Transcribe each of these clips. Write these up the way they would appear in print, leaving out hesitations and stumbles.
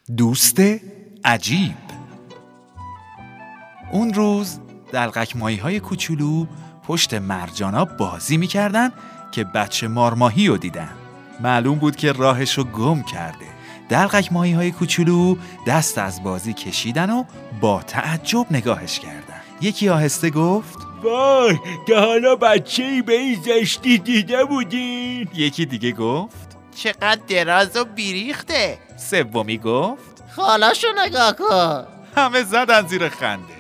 دوست عجیب. اون روز دلقک ماهی‌های کوچولو پشت مرجانا بازی می‌کردن که بچه مارماهی رو دیدن. معلوم بود که راهش رو گم کرده. دلقک ماهی‌های کوچولو دست از بازی کشیدن و با تعجب نگاهش کردن. یکی آهسته گفت: وای، تا حالا بچه‌ای به این زشتی دیده بودین؟ یکی دیگه گفت: چقدر دراز و بیریخته. سومی گفت: خالاشو نگاه کن. همه زدن زیر خنده.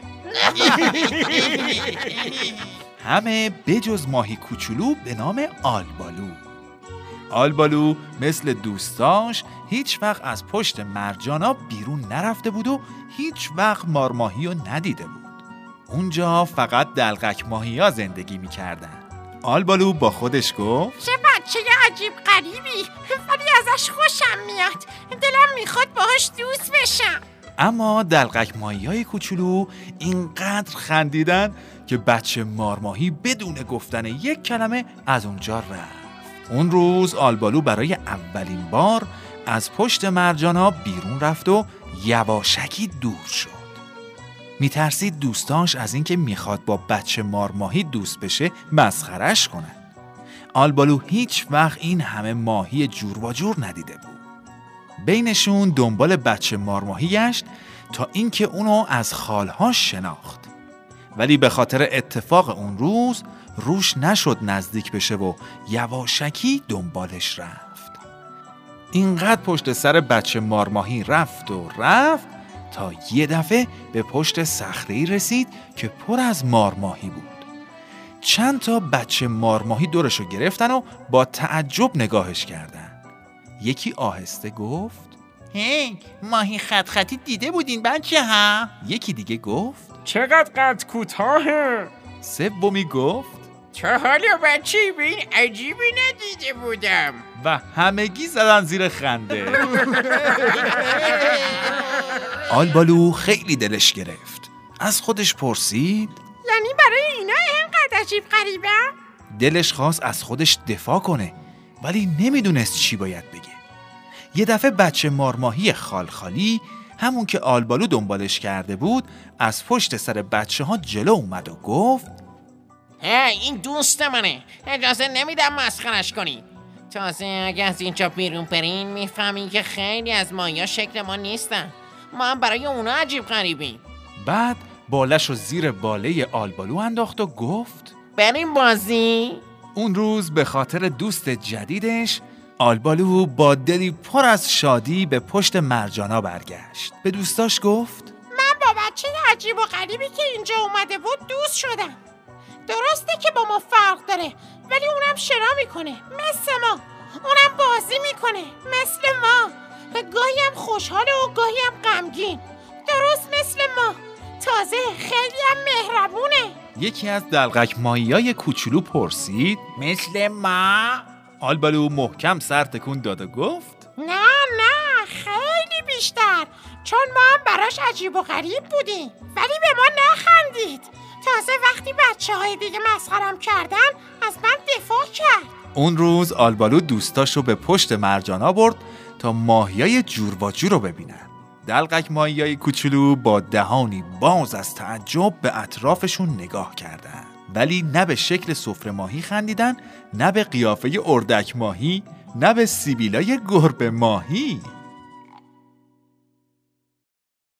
همه بجز ماهی کوچولو به نام آلبالو. آلبالو مثل دوستاش هیچ وقت از پشت مرجانا بیرون نرفته بود و هیچ وقت مارماهی رو ندیده بود. اونجا فقط دلقک ماهی‌ها زندگی می‌کردن. آلبالو با خودش گفت: چه بچه عجیب غریبی، ولی ازش خوشم میاد. دلم میخواد باهاش دوست بشم. اما دلقک ماهی‌های کوچولو اینقدر خندیدن که بچه مارماهی بدون گفتن یک کلمه از اونجا رفت. اون روز آلبالو برای اولین بار از پشت مرجانا بیرون رفت و یواشکی دور شد. میترسید دوستاش از اینکه میخواد با بچه مارماهی دوست بشه مسخرش کنن. آلبالو هیچ وقت این همه ماهی جور و جور ندیده بود. بینشون دنبال بچه مارماهی گشت تا اینکه اونو از خالهاش شناخت. ولی به خاطر اتفاق اون روز روش نشد نزدیک بشه و یواشکی دنبالش رفت. اینقدر پشت سر بچه مارماهی رفت تا یه دفعه به پشت صخره‌ای رسید که پر از مارماهی بود. چند تا بچه مارماهی دورشو گرفتن و با تعجب نگاهش کردن. یکی آهسته گفت: هی، ماهی خط خطی دیده بودین بچه ها؟ یکی دیگه گفت: چقدر قد کوتاهه. سومی گفت: تا حالا بچه‌ای به این عجیبی ندیده بودم. و همگی زدن زیر خنده. آلبالو خیلی دلش گرفت. از خودش پرسید: یعنی برای اینا اینقدر عجیب غریبه؟ دلش خواست از خودش دفاع کنه ولی نمیدونست چی باید بگه. یه دفعه بچه مارماهی خالخالی، همون که آلبالو دنبالش کرده بود، از پشت سر بچه ها جلو اومد و گفت: این دوست منه، اجازه نمیدم مسخرش کنی. تازه اگه از اینجا بیرون برین میفهمین که خیلی از ماهی‌ها شکل ما نیستن. ما هم برای اونا عجیب غریبیم. بعد بالش رو زیر باله آلبالو انداخت و گفت: بریم بازی؟ اون روز به خاطر دوست جدیدش آلبالو با دلی پر از شادی به پشت مرجانا برگشت. به دوستاش گفت: من با بچه عجیب و غریبی که اینجا اومده بود دوست شدم. درسته که با ما فرق داره، ولی اونم شنا میکنه مثل ما. اونم بازی میکنه مثل ما. گاهی هم خوشحاله و گاهی هم غمگین، درست مثل ما. تازه خیلی هم مهربونه. یکی از دلقک ماهی‌های کوچولو پرسید: مثل ما؟ آلبالو محکم سر تکون داد و گفت: نه خیلی بیشتر، چون ما هم براش عجیب و غریب بودیم ولی به ما نخندید. تازه وقتی بچه‌های دیگه مسخرم کردن از من دفاع کرد. اون روز آلبالو دوستاشو به پشت مرجانا برد تا ماهیای جور و جور رو ببینن. دلقک ماهیای کوچولو با دهانی باز از تعجب به اطرافشون نگاه کردن، ولی نه به شکل سفره ماهی خندیدن، نه به قیافه اردک ماهی، نه به سیبیلای گربه ماهی.